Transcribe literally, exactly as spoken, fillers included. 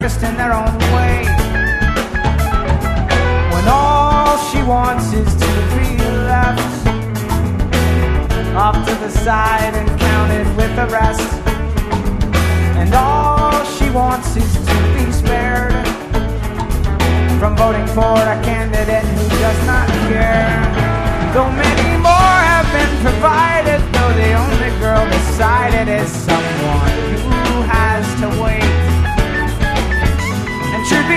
just in their own way, when all she wants is to be left off to the side and counted with the rest, and all she wants is to be spared from voting for a